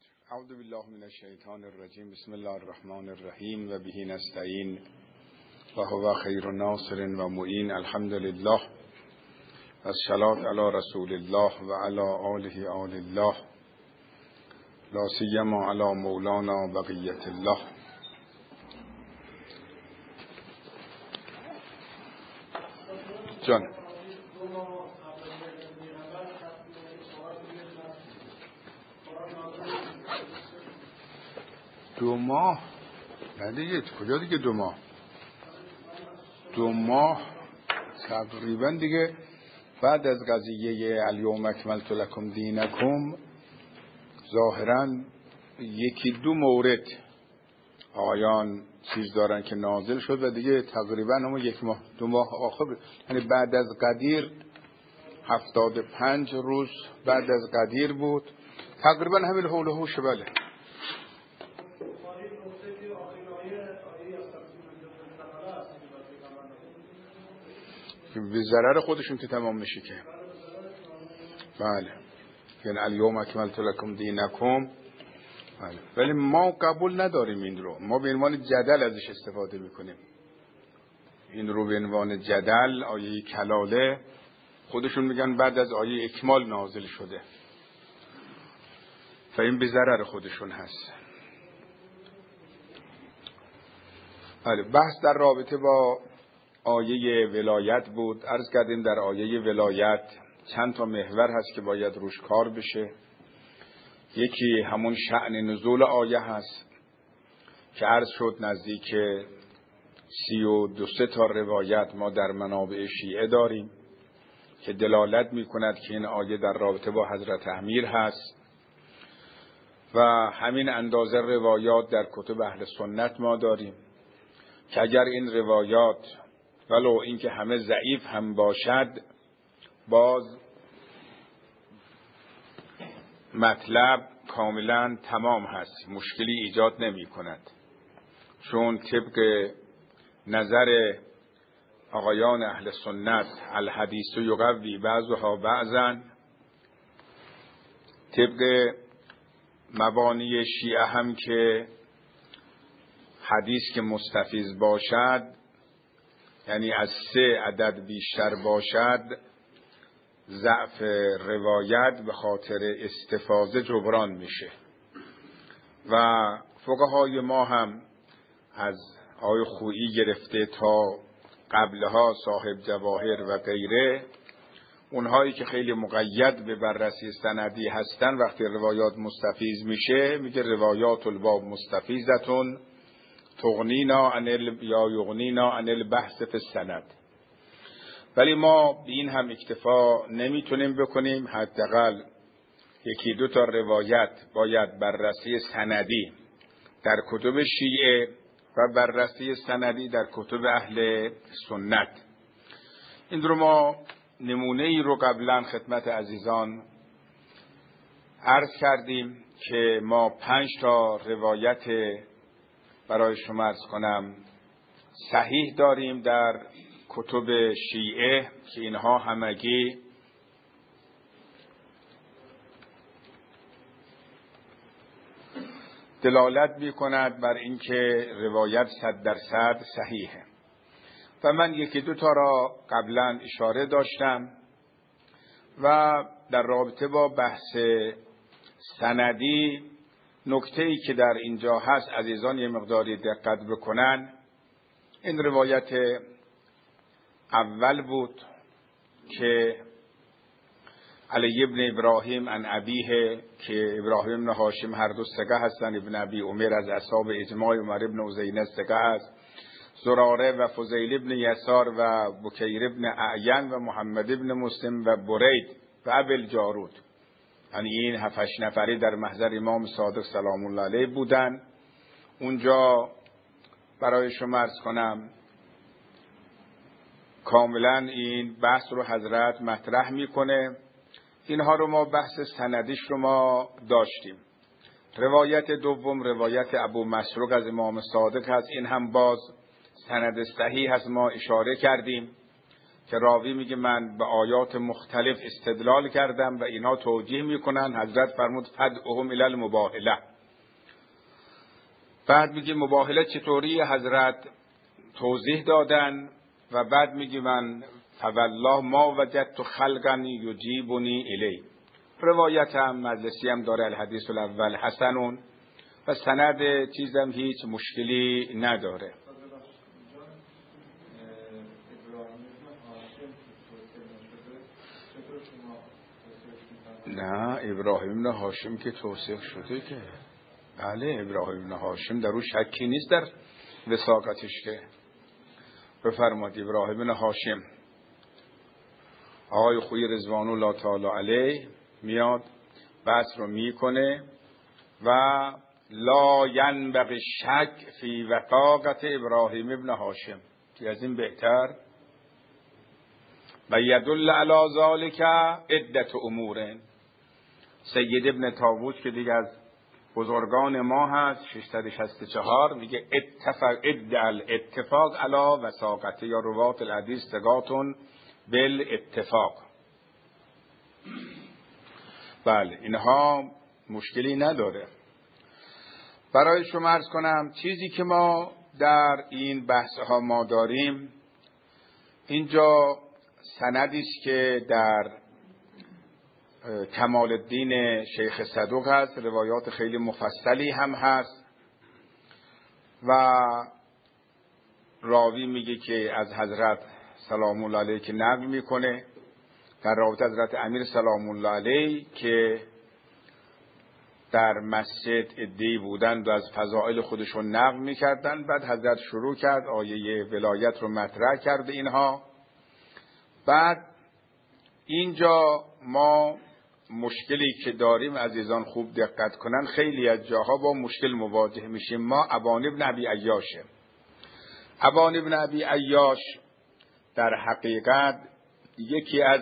اعوذ بالله من الشیطان الرجیم. بسم الله الرحمن الرحیم و به نستعین و هو خیر ناصر و معین. الحمد لله و الصلاة علی رسول الله و علی آله آل الله، لا سیما علی مولانا بقیت الله. جان دو ماه؟ نه دیگه، کجا دیگه 2 ماه؟ 2 ماه تقریبا دیگه بعد از قضیه الیوم اکملت لکم دینکم ظاهرا 1-2 مورد آیان چیز دارن که نازل شد و دیگه تقریبا همون 1 ماه 2 ماه آخر، یعنی بعد از قدیر 75 روز بعد از قدیر بود تقریبا، همین حول و حوش. بله به ضرر خودشون که تمام میشه که. بله یعنی الیوم اکملت لکم دینکم. بله. ولی ما قبول نداریم این رو، ما به عنوان جدل ازش استفاده میکنیم. این رو به عنوان جدل، آیه کلاله، خودشون میگن بعد از آیه اکمال نازل شده و این به ضرر خودشون هست. بله. بحث در رابطه با آیه ولایت بود. عرض کردیم در آیه ولایت چند تا محور هست که باید روش کار بشه. یکی همون شأن نزول آیه هست که عرض شد نزدیک 32 تا روایت ما در منابع شیعه داریم که دلالت می کند که این آیه در رابطه با حضرت امیر هست و همین اندازه روایات در کتب اهل سنت ما داریم که اگر این روایات ولو اینکه همه ضعیف هم باشد باز مطلب کاملا تمام هست، مشکلی ایجاد نمی کند، چون طبق نظر آقایان اهل سنت الحدیث یقوی بعضها بعضا، طبق مبانی شیعه هم که حدیث که مستفیض باشد یعنی از 3 عدد بیشتر باشد ضعف روایت به خاطر استفاضه جبران میشه و فقهای ما هم از آقای خویی گرفته تا قبلها صاحب جواهر و غیره، اونهایی که خیلی مقید به بررسی سندی هستن وقتی روایات مستفیض میشه میگه روایات الباب مستفیضتون تغنینا یا یغنینا عن البحث فی السند. ولی ما به این هم اکتفا نمیتونیم بکنیم، حداقل 1-2 تا روایت باید بررسی سندی در کتب شیعه و بررسی سندی در کتب اهل سنت. این رو ما نمونه ای رو قبلا خدمت عزیزان عرض کردیم که ما 5 تا روایت برای شما عرض کنم صحیح داریم در کتب شیعه که اینها همگی دلالت می‌کند بر اینکه روایت 100% صحیحه و من 1-2 تا را قبلا اشاره داشتم و در رابطه با بحث سندی نکته‌ای که در اینجا هست عزیزان یه مقداری دقت بکنن. این روایت اول بود که علی ابن ابراهیم عن ابیه که ابراهیم بن هاشم هر دو ثقه هستند، ابن ابی عمر از اصحاب اجماع، عمر ابن عزینه ثقه است، زراره و فضیل ابن یسار و بکیر ابن اعین و محمد ابن مسلم و برید و ابی الجارود، یعنی این 7-8 نفری در محضر امام صادق سلام الله علیه بودن. اونجا برای شما عرض کنم کاملا این بحث رو حضرت مطرح میکنه. اینها رو ما بحث سندیش رو ما داشتیم. روایت دوم روایت ابو مسروق از امام صادق هست، این هم باز سند صحیح هست، ما اشاره کردیم که راوی میگه من به آیات مختلف استدلال کردم و اینا توجیه میکنن. حضرت فرمود فدعهم الی المباهله. بعد میگه مباهله چطوری؟ حضرت توضیح دادن و بعد میگه من فوالله ما وجدت خلقا یجیبنی الی. روایت هم مجلسی هم داره، الحدیث الاول حسنون و سند چیزم هیچ مشکلی نداره. نه ابراهیم بن هاشم که توثیق شده که بله، ابراهیم بن هاشم در او شکی نیست در وثاقتش که. بفرماد ابراهیم بن هاشم آقای خوی رضوان الله تعالی علیه میاد بحث رو میکنه و لا ینبغی شک فی وثاقت ابراهیم ابن هاشم، که از این بهتر. و یدل علی ذلک عدة امور. سید ابن طاووس که دیگه از بزرگان ما هست 664 میگه اتفاق علی وثاقت یا روات الحدیث ثقاتون بالاتفاق. بله اینها مشکلی نداره. برای شما عرض کنم چیزی که ما در این بحث ها ما داریم اینجا سندی است که در کمال الدین شیخ صدوق هست، روایات خیلی مفصلی هم هست و راوی میگه که از حضرت سلام الله علیه که نقل میکنه در رابطه حضرت امیر سلام الله علیه که در مسجد عده‌ای بودند و از فضائل خودشون نقل میکردن. بعد حضرت شروع کرد آیه ولایت رو مطرح کرد اینها. بعد اینجا ما مشکلی که داریم عزیزان خوب دقت کنن، خیلی از جاها با مشکل مواجه میشیم. ما ابان ابن ابی عیاشه. ابان ابن ابی عیاش در حقیقت یکی از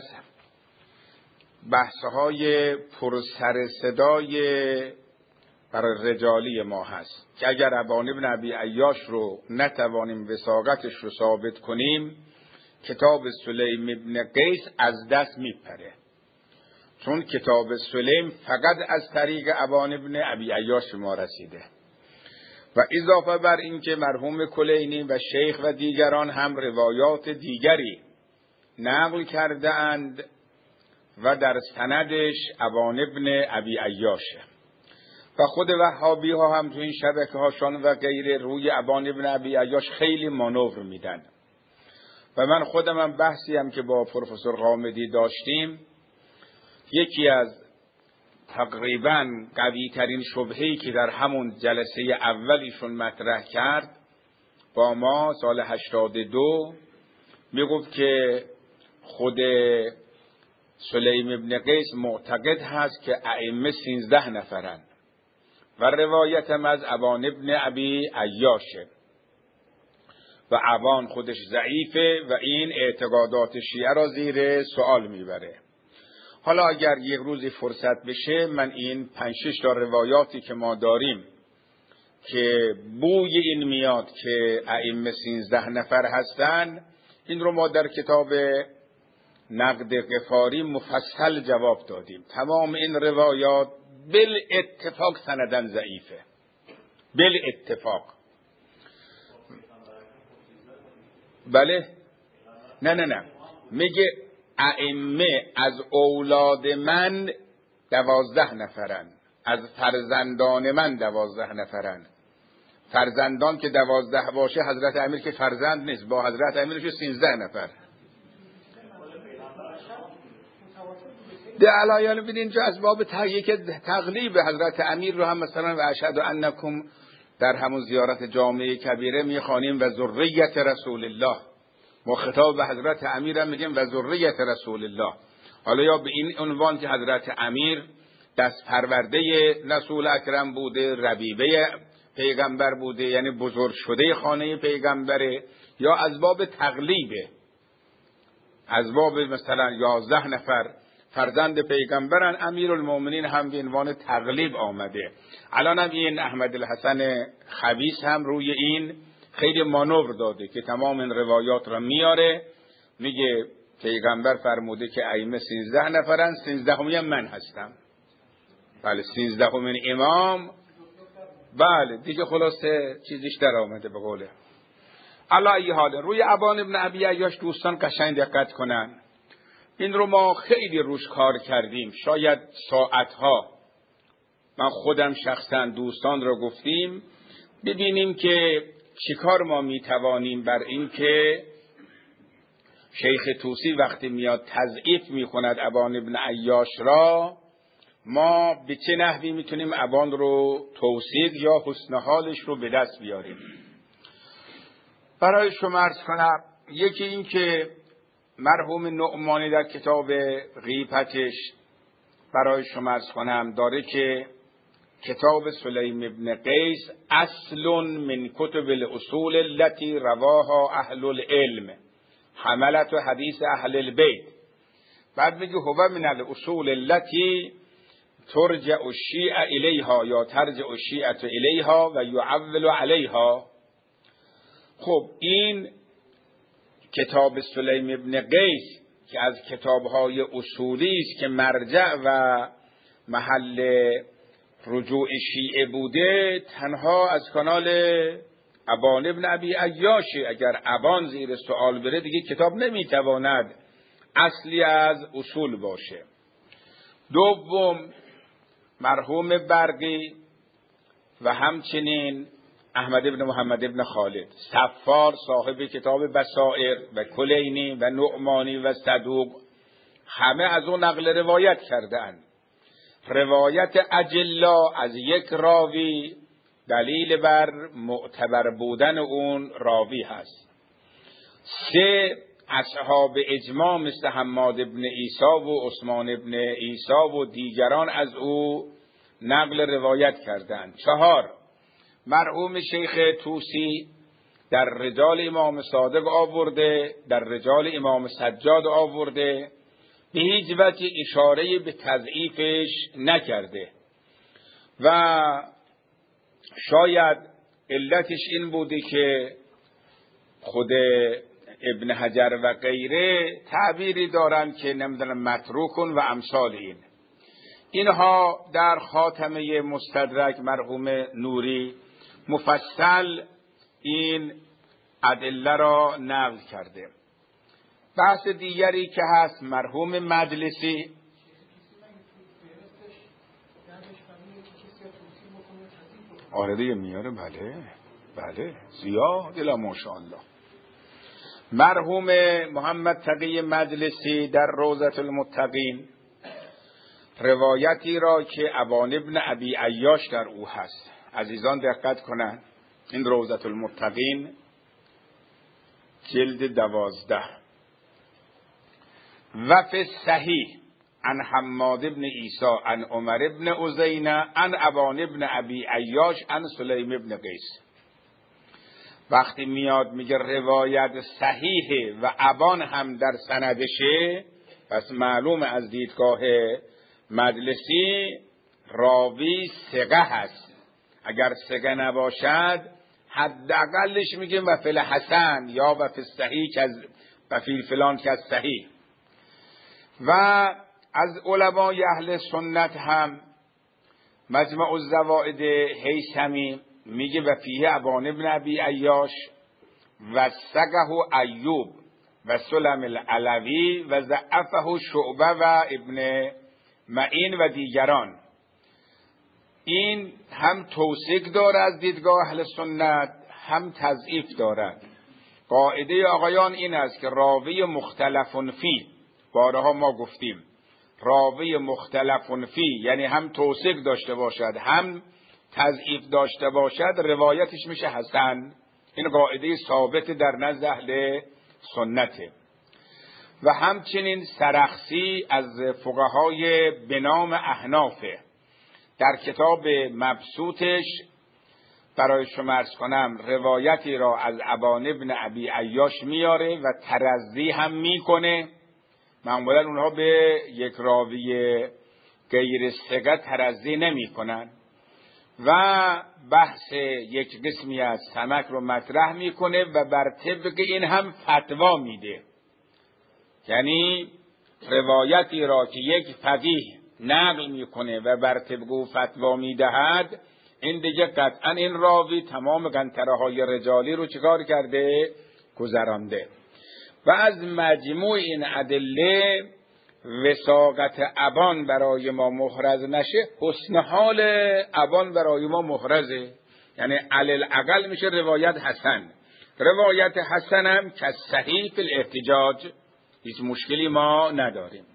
بحث‌های پرسر صدای برای رجالی ما هست که اگر ابان ابن ابی عیاش رو نتوانیم وثاقتش رو ثابت کنیم کتاب سلیم ابن قیس از دست میپره، چون کتاب سلیم فقط از طریق ابان ابن ابی عیاش ما رسیده و اضافه بر این که مرحوم کلینی و شیخ و دیگران هم روایات دیگری نقل کرده اند و در سندش ابان ابن ابی عیاشه و خود وهابی ها هم تو این شبکه هاشان و غیره روی ابان ابن ابی عیاش خیلی مانور میدن و من خودم هم بحثی هم که با پروفسور غامدی داشتیم، یکی از تقریبا قوی ترین شبهه‌ای که در همون جلسه اولیشون مطرح کرد با ما سال 82 میگفت که خود سلیم ابن قیس معتقد هست که ائمه 13 نفرن و روایت هم از ابان ابن ابی عیاشه و ابان خودش ضعیفه و این اعتقادات شیعه را زیر سوال میبره. حالا اگر یک روزی فرصت بشه من این 5-6 تا روایاتی که ما داریم که بوی این میاد که ائمه 13 نفر هستن، این رو ما در کتاب نقد غفاری مفصل جواب دادیم. تمام این روایات بالاتفاق سندن ضعیفه، بالاتفاق. بله نه میگه ائمه از اولاد من 12 نفرن، از فرزندان من 12 نفرن. فرزندان که 12 باشه حضرت امیر که فرزند نیست، با حضرت امیرش 13 نفر. در علایل ببین اینجا از باب تقلیب حضرت امیر رو هم مثلا و اشهد انکم در همون زیارت جامعه کبیره میخوانیم و ذریت رسول الله، ما خطاب به حضرت امیر هم میگیم و ذریت رسول الله. حالا یا به این عنوان که حضرت امیر دست پرورده رسول اکرم بوده، ربیبه پیغمبر بوده، یعنی بزرگ شده خانه پیغمبره، یا از باب تقلیبه، از باب مثلا 11 نفر فرزند پیغمبرن، امیرالمومنین هم به عنوان تقلیب آمده. الان هم این احمد الحسن خبیث هم روی این خیلی مانور داده که تمام این روایات را میاره، میگه پیغمبر فرموده که ائمه 13 نفرن، 13 من هستم. بله 13 امام. بله دیگه خلاصه چیزیش در آمده به قوله. علی ای حال روی ابان ابن ابی عیاش دوستان قشنگ دقت کنن. این رو ما خیلی روش کار کردیم، شاید ساعتها. من خودم شخصا دوستان رو گفتیم ببینیم که چیکار ما میتوانیم بر این که شیخ طوسی وقتی میاد تضعیف میکند ابان ابن عیاش را، ما به چه نحوی میتونیم ابان رو توصیف یا حسن حالش رو به دست بیاریم. برای شما عرض کنم، یکی این که مرحوم نعمانی در کتاب غیبتش برای شما عرض کنم داره که کتاب سلیم ابن قیس اصل من کتب الاصول التي رواها اهل العلم حملت حدیث اهل البیت. بعد میگه هو من الاصول التي ترجع الشیعه الیها یا ترجع الشیعه الیها و یعول علیها. خب این کتاب سلیم ابن قیس که از کتابهای اصولی است که مرجع و محل رجوع شیعه بوده، تنها از کانال ابان ابن ابی عیاشه. اگر ابان زیر سوال بره دیگه کتاب نمیتواند اصلی از اصول باشه. دوم مرحوم برقی و همچنین احمد ابن محمد ابن خالد صفار صاحب کتاب بصائر و کلینی و نعمانی و صدوق همه از اون نقل روایت کردند. روایت اجلا از یک راوی دلیل بر معتبر بودن اون راوی هست. سه اصحاب اجماع مثل حماد ابن عیسی و عثمان ابن عیسی و دیگران از او نقل روایت کردند. چهار مرحوم شیخ طوسی در رجال امام صادق آورده، در رجال امام سجاد آورده، به هیچ وجه اشاره به تضعیفش نکرده و شاید علتش این بوده که خود ابن حجر و غیره تعبیری دارند که نمیدونم متروکن و امثال اینها در خاتمه مستدرک مرحوم نوری مفصل این ادله را نقل کرده. بحث دیگری که هست مرحوم مجلسی آره دیگه میاره. بله زیاد الا ماشاءالله. مرحوم محمد تقی مجلسی در روضة المتقین روایتی را که ابان ابن ابی عیاش در او هست، عزیزان دقت کنن، این روضة المتقین جلد 12 و فی صحیح عن حماد ابن عیسی عن عمر ابن عزینه عن ابان ابن ابی عیاش عن سلیم ابن قیس. وقتی میاد میگه روایت صحیحه و ابان هم در سندشه، پس معلوم از دیدگاه مجلسی راوی ثقه هست. اگر ثقه نباشد حداقلش میگه و فی الحسن یا و فی الصحیح و فی فلان که صحیح. و از علمای اهل سنت هم مجمع الزوائد هیثمی میگه و فیه ابان ابن ابی عیاش و سقه ایوب و سلم العلوی و ضعفه شعبه و ابن معین و دیگران. این هم توثیق داره از دیدگاه اهل سنت، هم تضعیف دارد. قاعده آقایان این است که راوی مختلف فی، بارها ما گفتیم راوی مختلف فی یعنی هم توثیق داشته باشد هم تضعیف داشته باشد، روایتش میشه حسن. این قاعده ثابت در نزد اهل سنته. و همچنین سرخسی از فقهای به نام احنافه در کتاب مبسوطش برای شما عرض کنم روایتی را از ابان ابن ابی عیاش میاره و ترضی هم میکنه. معمولا اونها به یک راوی غیر ثقه ترضی نمی کنن و بحث یک قسمی از سمک رو مطرح میکنه و بر طبق این هم فتوا میده. یعنی روایتی را که یک فقیه نقل میکنه و بر طبق او فتوا میدهد، این دیگه قطعا این راوی تمام قنطره های رجالی رو چیکار کرده؟ گذرانده. و از مجموع این ادله وثاقت ابان برای ما محرز نشه، حسن حال ابان برای ما محرزه، یعنی علی‌الاقل میشه روایت حسن. روایت حسن هم که صحیح فی الاحتجاج، هیچ مشکلی ما نداریم.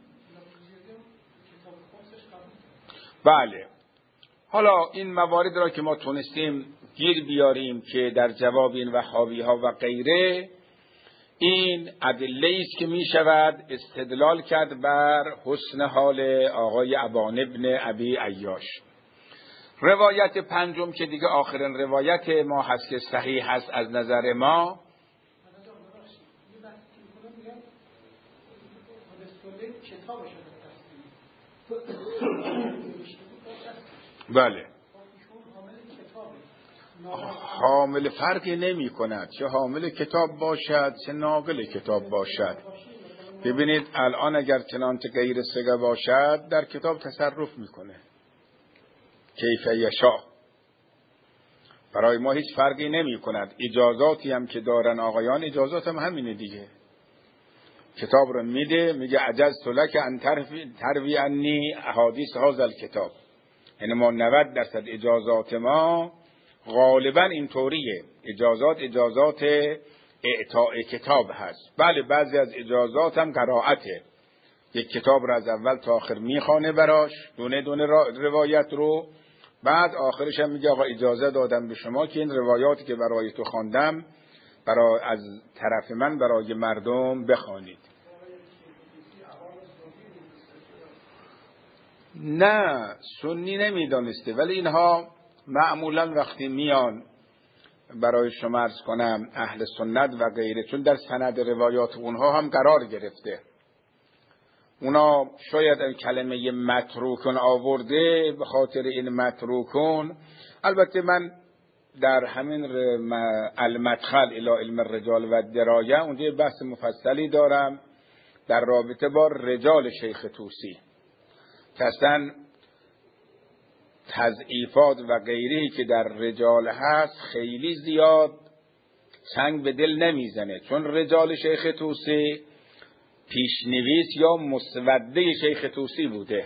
بله، حالا این موارد را که ما تونستیم گیر بیاریم که در جواب این وهابی ها و غیره، این ادله است که می شود استدلال کرد بر حسن حال آقای ابان ابن ابی عیاش. روایت پنجم که دیگه آخرین روایت ما هست که صحیح هست از نظر ما، بله، حامل فرقی نمی کند چه حامل کتاب باشد چه ناقل کتاب باشد. ببینید الان اگر چنانچه غیر سگه باشد در کتاب تصرف میکنه کیف یشاء، برای ما هیچ فرقی نمی کند. اجازاتی هم که دارن آقایان، اجازات هم همینه دیگه. کتاب رو میده، میگه عجزت لک ان تروی عنی احادیث هذا الکتاب، یعنی ما 90% اجازات ما غالبا اینطوریه. اجازات اعطاء کتاب هست. بله، بعضی از اجازات هم قرائته، یک کتاب رو از اول تا آخر میخوانه براش، دونه دونه روایت رو، بعد آخرش هم میگه آقا اجازه دادم به شما که این روایاتی که برای تو خواندم از طرف من برای مردم بخوانید. نه، سنی نمیدانسته، ولی اینها معمولا وقتی میان برای شما عرض کنم اهل سنت و غیره، چون در سند روایات اونها هم قرار گرفته، اونا شاید این کلمه متروکون آورده به خاطر این متروکون. البته من در همین المدخل الی علم الرجال و الدرایه اونجا بحث مفصلی دارم در رابطه با رجال شیخ طوسی که اصلا تضعیفات و غیری که در رجال هست خیلی زیاد سنگ به دل نمیزنه، چون رجال شیخ طوسی پیشنویس یا مسوده شیخ طوسی بوده.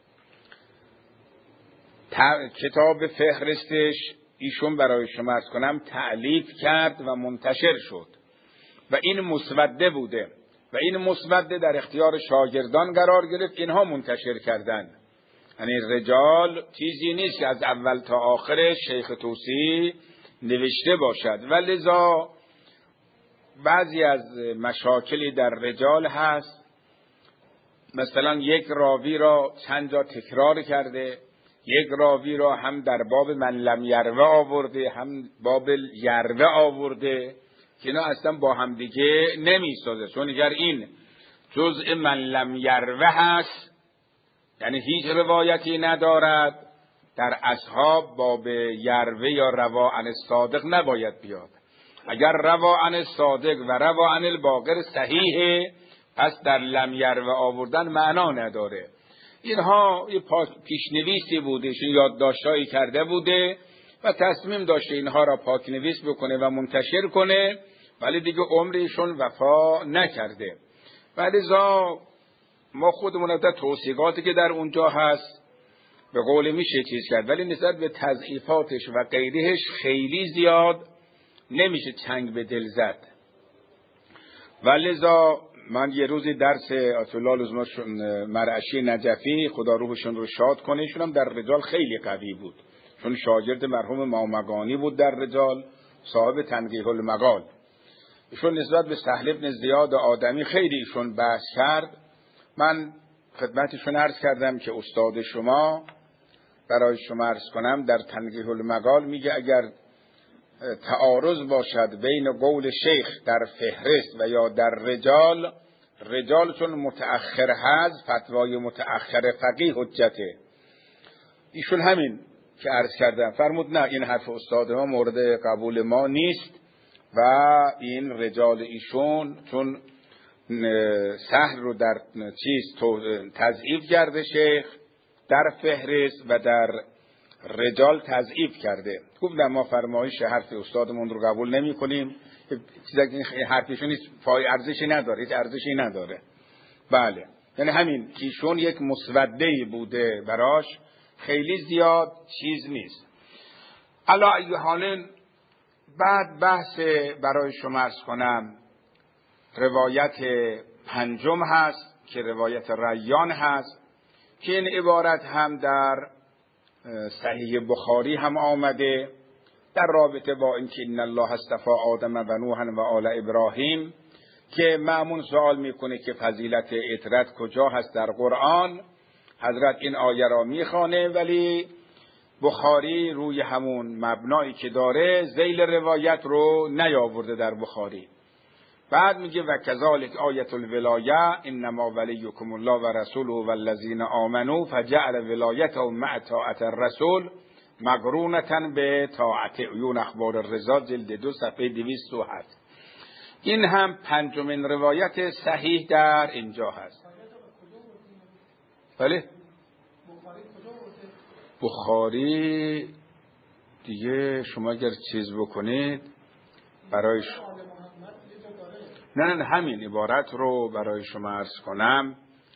کتاب فهرستش ایشون برای شما عرض کنم تألیف کرد و منتشر شد و این مسوده بوده و این مسوده در اختیار شاگردان قرار گرفت، اینها منتشر کردن. یعنی رجال چیزی نیست که از اول تا آخر شیخ طوسی نوشته باشد و لذا بعضی از مشاکلی در رجال هست. مثلا یک راوی را چند جا تکرار کرده، یک راوی را هم در باب من لم یروه آورده، هم باب یروه آورده که اینا اصلا با هم دیگه نمیسازه، چون اگر این جزء من لم یروه هست یعنی هیچ روایتی ندارد، در اصحاب باب یروه یا روا عن الصادق نباید بیاد. اگر روا عن الصادق و روا عن الباقر صحیحه، پس در لم یروه آوردن معنا نداره. اینها یه پیشنویسی بوده، ایشون یادداشتایی کرده بوده و تصمیم داشته اینها را پاکنویس بکنه و منتشر کنه، ولی دیگه عمرشون وفا نکرده. ولذا ما خودمون در توصیقاتی که در اونجا هست به قول میشه چیز کرد، ولی نسبت به تضعیفاتش و غیرهش خیلی زیاد نمیشه چنگ به دل زد. ولذا من یه روزی درس آیت الله مرعشی نجفی خدا روحشون رو شاد کنه، ایشون هم در رجال خیلی قوی بود، چون شاگرد مرحوم مامگانی بود در رجال، صاحب تنقیح المقال. ایشون نسبت به سهل بن زیاد آدمی خیلی ایشون بحث کرد. من خدمتشون عرض کردم که استاد شما برای شما عرض کنم در تنقیح المقال میگه اگر تعارض باشد بین قول شیخ در فهرست و یا در رجال، رجال چون متأخر هست فتوای متأخر فقیه حجته. ایشون همین که عرض کردم فرمود نه این حرف استاد ما مورد قبول ما نیست و این رجال ایشون چون سهل رو در تضعیف کرده شیخ در فهرست و در رجال تضعیف کرده. گفتم ما فرمایش حرف استادمون رو قبول نمی کنیم، چیزی که حرفشون نیست، ارزشی نداره، هیچ ارزشی نداره. بله، یعنی همین ایشون یک مسوده‌ای بوده براش، خیلی زیاد چیز نیست. علی ای حال بعد بحث برای شما عرض کنم روایت پنجم هست که روایت ریان هست که این عبارت هم در صحیح بخاری هم آمده در رابطه با اینکه ان الله اصطفی آدم و نوح و آل ابراهیم، که مأمون سوال میکنه که فضیلت عترت کجا هست در قرآن. حضرت این آیه را میخوانه ولی بخاری روی همون مبنایی که داره ذیل روایت رو نیاورده در بخاری. بعد میگه و کذالک آیت الولایه انما ولیکم الله و رسوله والذین آمنوا فجعل ولایتهم مع طاعت الرسول مقرونة به طاعت عیون اخبار الرضا جلد 2 صفحه 207. این هم پنجمین روایت صحیح در اینجا هست. بله بخاری دیگه شما اگر چیز بکنید برایش نه همین عبارت رو برای شما عرض کنم.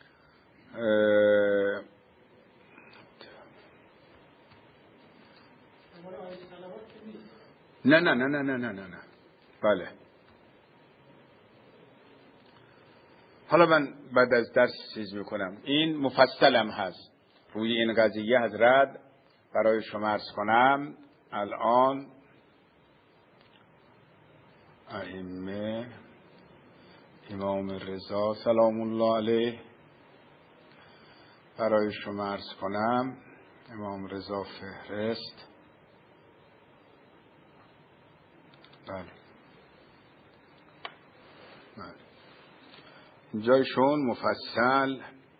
نه بله، حالا من بعد از درس چیز میکنم. این مفصلم هست روی این قضیه حضرت برای شما عرض کنم. الان ائمه امام رضا سلام الله علیه برای شما عرض کنم. امام رضا فهرست، بله اینجایشون مفصل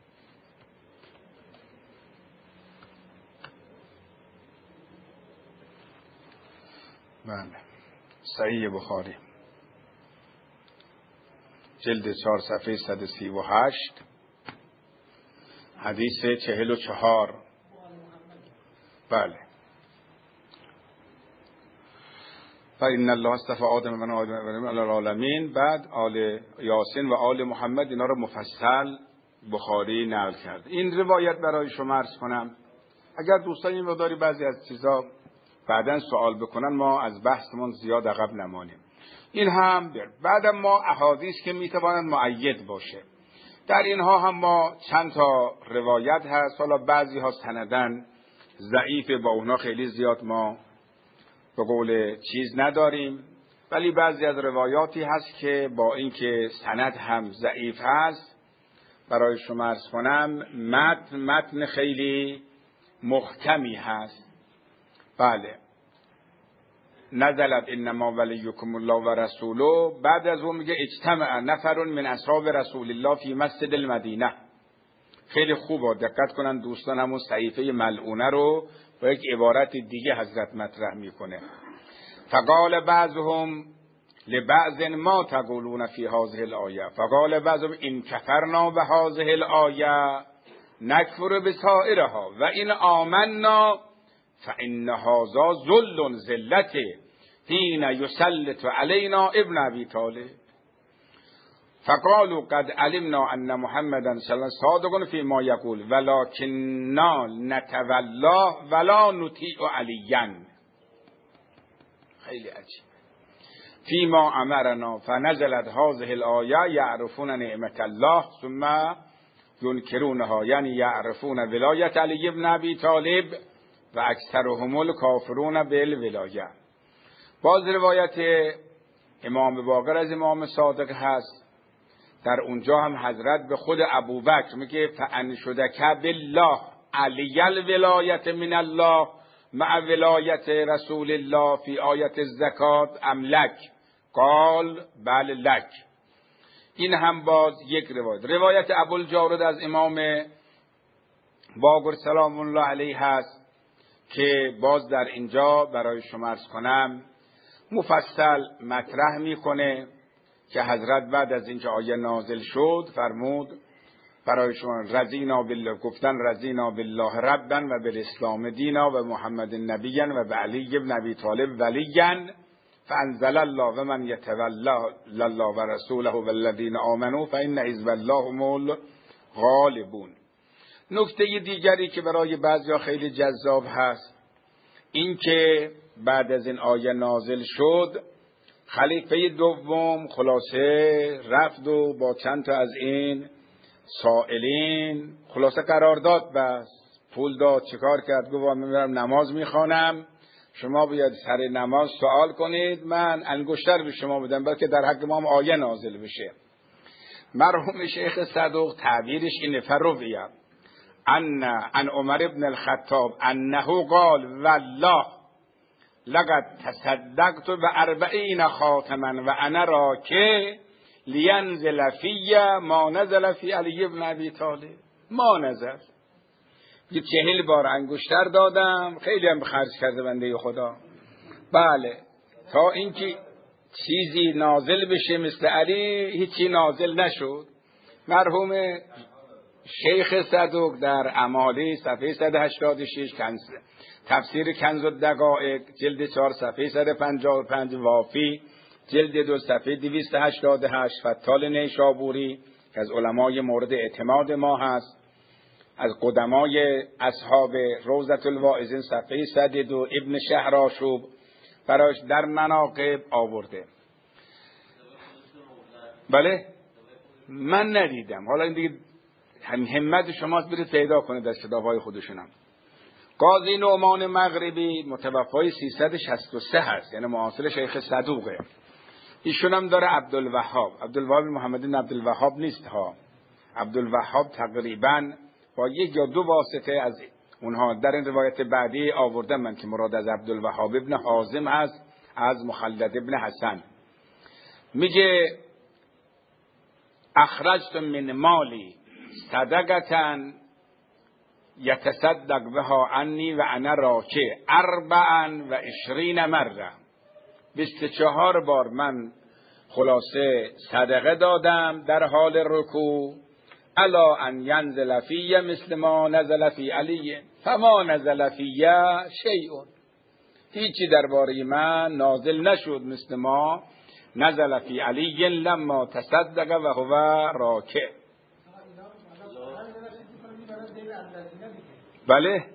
بله صحیح بخاری جلد 4 صفحه 138 حدیث 44. بله و ان الله اصطفى آدم و نوح و ابراهیم علی العالمین. بعد آل یاسین و آل محمد اینا رو مفصل بخاری نقل کرد. این روایت برای شما عرض کنم. اگر دوستان این مقداری بعضی از چیزا بعداً سوال بکنن ما از بحثمون زیاد عقب نمانیم. این هم بعد ما احادیث که میتواند مؤید باشه، در اینها هم ما چند تا روایت هست. حالا بعضی ها سندن ضعیفه، با اونا خیلی زیاد ما به قول چیز نداریم، ولی بعضی از روایاتی هست که با اینکه سند هم ضعیف هست برای شما عرض کنم متن خیلی محکمی هست. بله نزلت انما ولیکم الله و رسوله. بعد از اون میگه اجتمع نفر من اصحاب رسول الله فی مسجد المدینه. خیلی خوبه دقت کنن دوستان، همون صحیفه ملعونه رو با یک عبارت دیگه حضرت مطرح میکنه. فقال بعضهم لبعض ما تقولون فی هذه الآیه فقال بعضهم ان کفرنا بهذه الآیه نکفر بسائرها و ان آمنا فان هذا ذل ذلت حين يسلط علينا ابن ابي طالب فقالوا قد علمنا ان محمدا صلی الله صادق فيما يقول ولكننا نتولى ولا نطيع عليا. خیلی عجیب. فيما امرنا فنزلت هذه الآیه یعرفون نعمت الله ثم ينكرونها، یعنی یعرفون ولایت علی ابن ابی طالب و اکثرهم الکافرون بالولایه. باز روایت امام باقر از امام صادق هست، در اونجا هم حضرت به خود ابوبکر میگه فانشدک بالله علی الولایت من الله مع ولایت رسول الله فی آیت الزکات املک قال بل لک. این هم باز یک روایت ابوالجارود از امام باقر سلام الله علیه هست که باز در اینجا برای شما عرض کنم مفصل مطرح میکنه که حضرت بعد از اینکه آیه نازل شد فرمود برای شما رضینا بالله، گفتن رضینا بالله ربا و بالاسلام دینا و محمد نبیا و به علی بن ابی طالب ولیا فانزل الله و من یتولی الله و رسوله والذین آمنوا فان حزب الله هم الغالبون. نکته دیگری که برای بعضیا خیلی جذاب هست این که بعد از این آیه نازل شد خلیفه دوم خلاصه رفت و با چند تا از این سائلین خلاصه قرارداد بست، پول داد، چیکار کرد؟ گفت من میرم نماز میخوانم، شما بیاید سر نماز سوال کنید، من انگشتر به شما بدم بلکه در حق ما هم آیه نازل بشه. مرحوم شیخ صدوق تعبیرش اینه فرویه ان عمر بن الخطاب انه قال والله لقد تصدقت ب40 خاتما و انا راکع لینزل فی ما نزل فی علی بن ابی طالب. ما نزل 40 بار انگشتر دادم، خیلی هم خرج کرده بنده خدا. بله تا اینکه چیزی نازل بشه مثل علی هیچی نازل نشد. مرحوم شیخ صدوق در امالی صفحه 186 تفسیر کنز الدقایق جلد 4 صفحه 155 وافی جلد 2 صفحه 288 فتال نیشابوری که از علمای مورد اعتماد ما هست، از قدمای اصحاب روضة الواعظین صفحه 102 ابن شهرآشوب براش در مناقب آورده. بله من ندیدم، حالا این دیگه همت شماست برید پیدا کنید در کتاب‌های خودشونم. قاضی نعمان مغربی متوفای 363 هست، یعنی معاصر شیخ صدوقه. ایشون هم داره عبدالوهاب محمد بن عبدالوهاب نیست ها، عبدالوهاب تقریبا با 1 یا 2 واسطه از اونها در این روایت بعدی آوردم من که مراد از عبدالوهاب ابن حازم هست از مخلد ابن حسن. میگه اخرجت من مالی صدقة یتصدق بها عنی و انا راکع 24 مره. 24 بار من خلاصه صدقه دادم در حال رکوع الا ان ینزل فی مثل ما نزل فی علی فما نزل فی شیء. هیچی درباره من نازل نشد مثل ما نزل فی علی لما تصدق و هو راکع. بله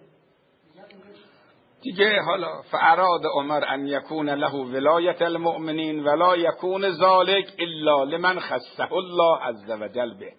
دیگه حالا فاراد عمر ان یکون له ولایت المؤمنین ولا یکون ذلک الا لمن خصه الله عز وجل به.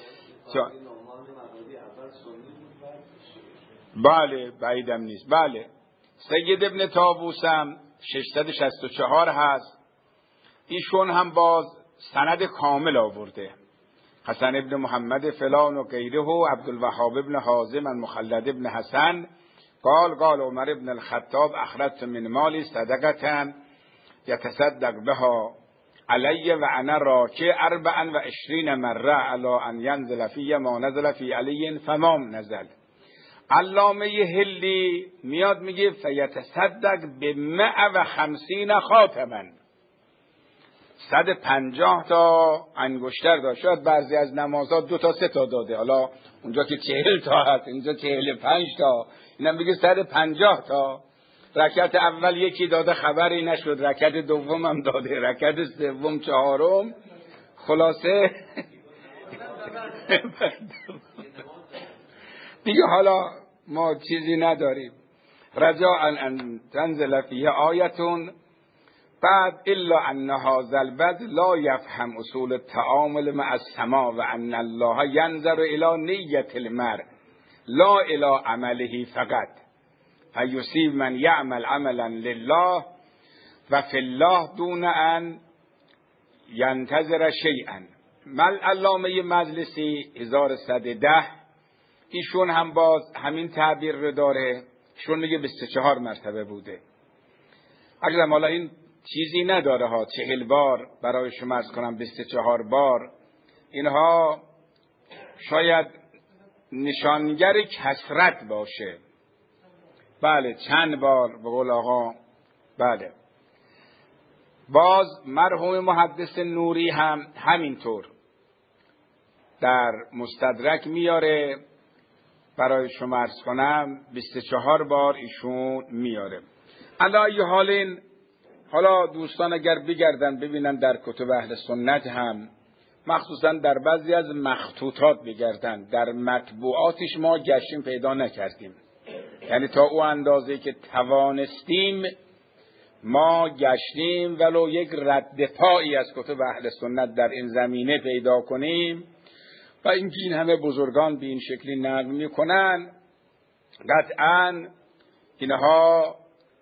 بله بعیدم نیست. بله سید ابن طاووسم 664 هست، ایشون هم باز سند کامل آورده. حسن ابن محمد فلان و غیره و عبدالوهاب ابن حازم مخلد ابن حسن قال عمر ابن الخطاب اخرجت من مالی صدقة یتصدق بها علی و انا راکع 24 مره علی ان ینزل فی ما نزل فی علی فما نزل. علامه هلی میاد میگه فیتصدق ب150 خاتما، 150 تا انگشتر داشت. شاید بعضی از نمازها 2 تا 3 تا داده، حالا اونجا که 40 تا هست اینجا 45 تا، اینم بگه 150 تا. رکعت اول یکی داده خبری نشد، رکعت دوم هم داده، رکعت سوم چهارم، خلاصه دیگه حالا ما چیزی نداریم. رجاء ان تنزل فیه آیتون بعد الا ان هذا البلد لا یفهم اصول التعامل مع السماء و ان الله ینظر الی نیت المرء لا الی عمله فقط فیصیب من یعمل عملا لله و فی الله دون ان ینتظر شیئا. علامه مجلسی 1110 ایشون هم باز همین تعبیر رو داره، ایشون میگه 24 مرتبه بوده. اگر حالا این چیزی نداره ها، 40 بار برای شما عرض کنم 24 بار، اینها شاید نشانگر کثرت باشه. بله چند بار به قول آقا. بله باز مرحوم محدث نوری هم همینطور در مستدرک میاره، برای شما عرض کنم 24 بار ایشون میاره. علی حالین، حالا دوستان اگر بگردن ببینن در کتب اهل سنت هم، مخصوصا در بعضی از مخطوطات بگردن، در مطبوعاتش ما گشتیم پیدا نکردیم. یعنی تا او اندازه که توانستیم ما گشتیم، ولو یک رد پایی از کتب اهل سنت در این زمینه پیدا کنیم و اینکه این همه بزرگان به این شکلی نقل میکنن، قطعاً اینها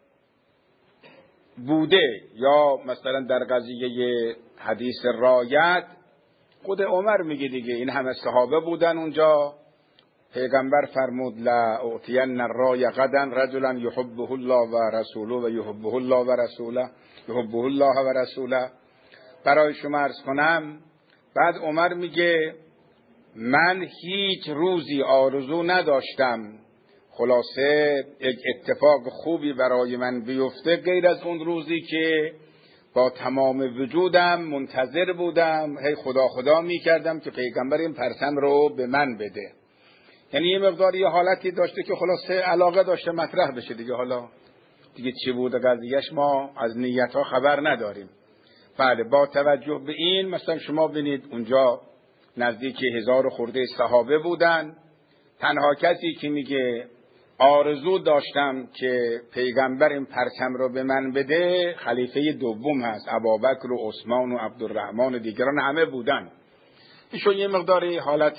بوده. یا مثلا در قضیه حدیث رایت خود عمر میگه دیگه، این همه صحابه بودن اونجا، پیغمبر فرمود لا اعطین الرای غدا رجلا یحبه الله و رسوله و یحبه الله و رسوله یحبه الله و رسوله. برای شما عرض کنم، بعد عمر میگه من هیچ روزی آرزو نداشتم خلاصه یک اتفاق خوبی برای من بیفته غیر از اون روزی که با تمام وجودم منتظر بودم، هی خدا خدا میکردم که پیغمبر این پرچم رو به من بده. یعنی یه مقدار یه حالتی داشته که خلاصه علاقه داشته مطرح بشه دیگه. حالا دیگه چی بود قضیهش ما از نیتها خبر نداریم. بله، با توجه به این مثلا شما ببینید اونجا نزدیک 1000 خورده صحابه بودن. تنها کسی که میگه آرزو داشتم که پیغمبر این پرچم رو به من بده خلیفه دوم هست، ابوبکر و عثمان و عبدالرحمن و دیگران همه بودن. ایشون یه مقداری حالت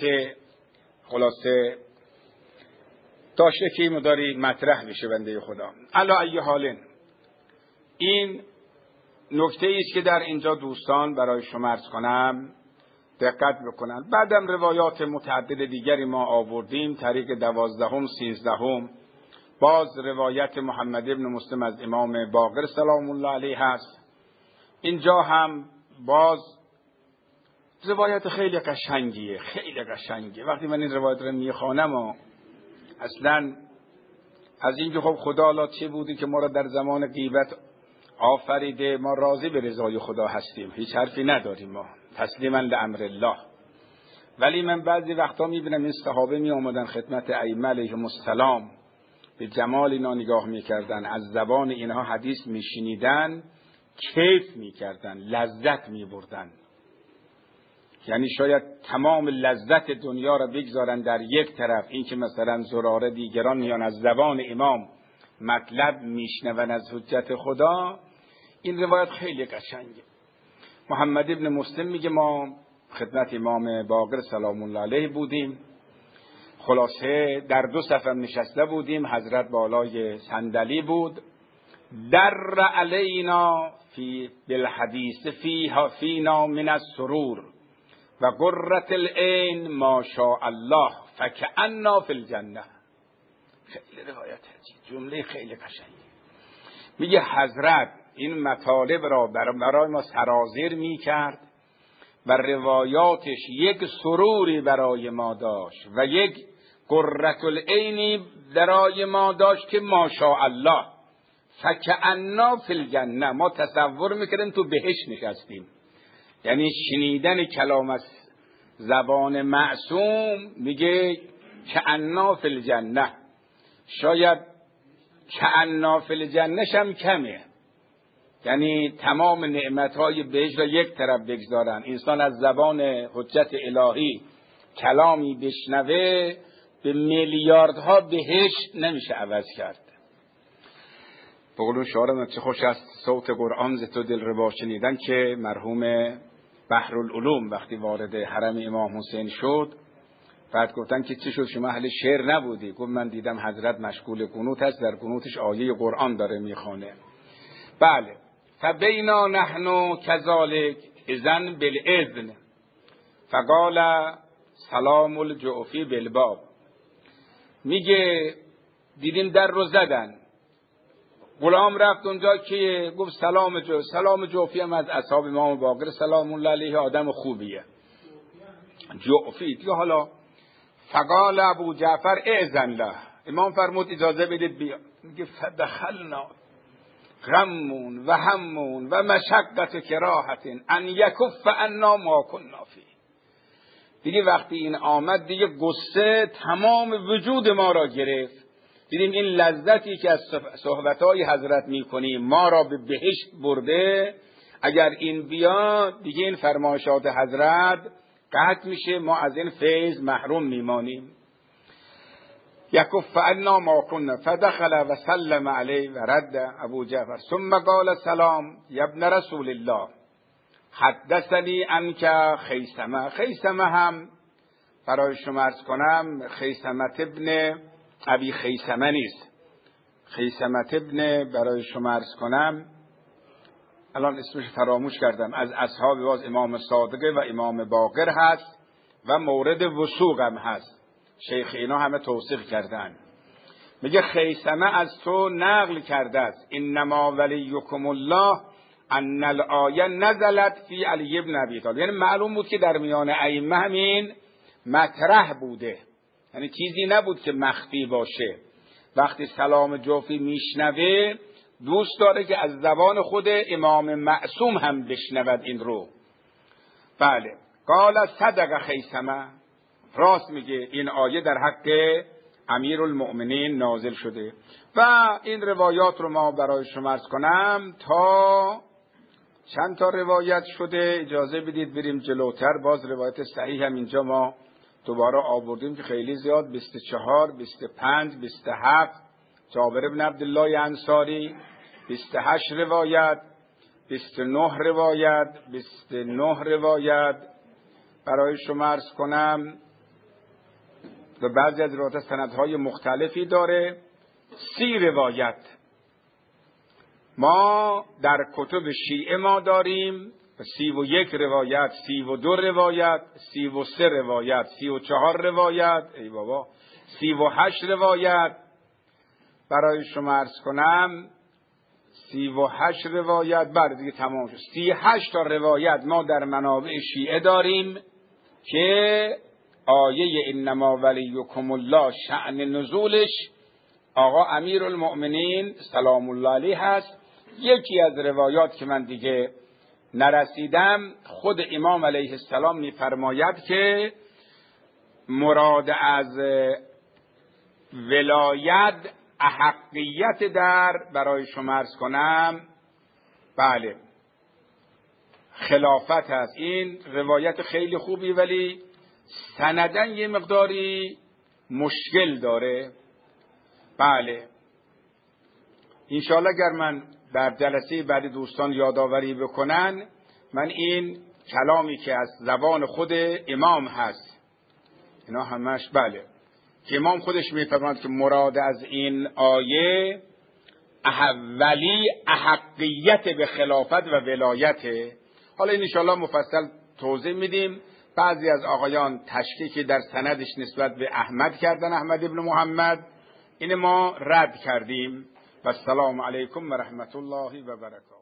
خلاصه داشته که مقداری مطرح بشه بنده خدا. علی ای حال، این نکته ایست که در اینجا دوستان برای شما عرض کنم دقت بکنن. بعدم روایات متعدد دیگری ما آوردیم، طریق 12 13 باز روایت محمد ابن مسلم از امام باقر سلام الله علیه هست. اینجا هم باز روایت خیلی قشنگیه، خیلی قشنگیه. وقتی من این روایت رو میخوانم اصلا از اینکه خب خدا الله چه بودی که ما را در زمان غیبت آفریده، ما راضی به رضای خدا هستیم، هیچ حرفی نداریم، ما تسلیما لامر الله. ولی من بعضی وقتا میبینم این صحابه می آمدن خدمت ائمه علیهم السلام، به جمال اینا نگاه میکردن، از زبان اینها حدیث میشنیدن، کیف میکردن، لذت میبردن. یعنی شاید تمام لذت دنیا را بگذارن در یک طرف، این که مثلا زراره دیگران میان از زبان امام مطلب میشنون از حجت خدا. این روایت خیلی قشنگه. محمد ابن مسلم میگه ما خدمت امام باقر سلام الله علیه بودیم، خلاصه در 2 صف نشسته بودیم، حضرت بالای صندلی بود. در علینا فی بالحدیث فینا من السرور و قرة العین ما شاء الله فکأننا فی الجنه. خیلی روایت عجیب، جمله خیلی قشنگی. میگه حضرت این مطالب را برای ما سرازیر میکرد و روایاتش یک سروری برای ما داشت و یک قرة العینی برای ما داشت که ماشاءالله فکأننا فی الجنه، ما تصور میکردیم تو بهشت نشستیم. یعنی شنیدن کلام از زبان معصوم، میگه کأننا فی الجنه، شاید کأننا فی الجنه هم کمه، یعنی تمام نعمتهای بهشت را یک طرف بگذارن. انسان از زبان حجت الهی کلامی بشنوه به میلیاردها بهشت نمیشه عوض کرد. بقولون شعارم چه خوش است صوت قرآن ز تو دل ربا شنیدن، که مرحوم بحرالعلوم وقتی وارد حرم امام حسین شد بعد گفتن که چه شد شما اهل شعر نبودی؟ گفت من دیدم حضرت مشغول قنوت است، در قنوتش آیه قرآن داره میخوانه. بله، فبینا نحن کذالک اذن بالاذن فقال سلام الجعفی بالباب. میگه دیدیم در رو زدن، غلام رفت اونجا که گفت سلام جعفی هم از اصحاب امام باقر سلام الله علیه آدم خوبیه. جعفی دیگه حالا فقال ابو جعفر اذن له، امام فرمود اجازه بدید بیا. میگه فدخلنا غمون و همون و مشقت کراهت ان یکف عنا ما کنا فیه. دیگه وقتی این آمد دیگه غصه تمام وجود ما را گرفت. دیدیم این لذتی که از صحبتهای حضرت میکنیم ما را به بهشت برده. اگر این بیاد دیگه این فرمایشات حضرت قطع میشه، ما از این فیض محروم میمانیم. یکف عنا ما کنا فدخل و سلم علیه و رد ابو جعفر ثم قال سلام یا ابن رسول الله حدثنی عنک خیثمه. خیثمه هم برای شما عرض کنم خیثمه ابن ابی خیثمه نیست. خیثمه ابن برای شما عرض کنم الان اسمش فراموش کردم، از اصحاب باز امام صادق و امام باقر هست و مورد وثوق هم هست. شیخ اینا همه توثیق کردن. میگه خیثمه از تو نقل کرده است انما ولیکم الله ان الآیه نزلت فی علی بن ابی طالب. یعنی معلوم بود که در میان ائمه همین مطرح بوده، یعنی چیزی نبود که مخفی باشه. وقتی سلام جوفی میشنوه دوست داره که از زبان خود امام معصوم هم بشنود این رو. بله قال صدق خیثمه، راست میگه این آیه در حق امیرالمؤمنین نازل شده. و این روایات رو ما برای شما عرض کنم تا چند تا روایت شده. اجازه بدید بریم جلوتر. باز روایت صحیح هم اینجا ما دوباره آوردیم که خیلی زیاد، 24 25 27 جابر بن عبدالله انصاری، 28 روایت، 29 روایت، 29 روایت برای شما عرض کنم. و بعضی از روایات سندهای مختلفی داره. 30 روایت ما در کتب شیعه ما داریم، 31 روایت، 32 روایت، 33 روایت، 34 روایت، ای بابا 38 روایت برای شما عرض کنم. 38 روایت بعد دیگه تمام شد. 38 تا روایت ما در منابع شیعه داریم که آیه انما ولیکم الله شأن نزولش آقا امیرالمؤمنین سلام الله علیه هست. یکی از روایات که من دیگه نرسیدم خود امام علیه السلام میفرماید که مراد از ولایت احقیت در برای شما عرض کنم بله خلافت هست. این روایت خیلی خوبی ولی سندن یه مقداری مشکل داره. بله انشاءالله اگر من در جلسه بعد دوستان یادآوری بکنن، من این کلامی که از زبان خود امام هست اینا همش بله که امام خودش میفرماید که مراد از این آیه ولی احقیت به خلافت و ولایته. حالا این انشاءالله مفصل توضیح میدیم. بعضی از آقایان تشکیکی در سندش نسبت به احمد کردن، احمد ابن محمد، این ما رد کردیم. و السلام علیکم و رحمت الله و برکاته.